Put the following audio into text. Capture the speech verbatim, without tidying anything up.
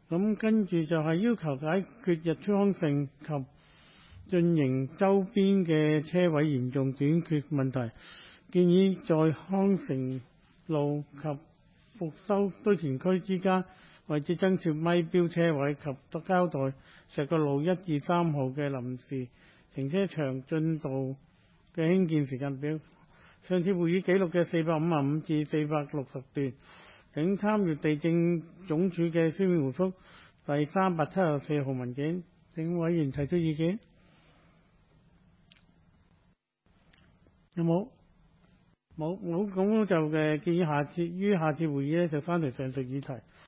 咁跟住就係要求解決日出康城及進營周邊嘅車位嚴重短缺問題，建議在康城路及復修堆填區之間位置增設咪標車位及交代石角路一至三號嘅臨時停車場進度嘅興建時間表。上次會議記錄嘅四百五十五至四百六十段，請參閱地政總署嘅書面回覆第三百七十四號文件。請委員提出意見。有冇？冇冇，咁就嘅建議下次於下次會議咧就翻嚟上述議題。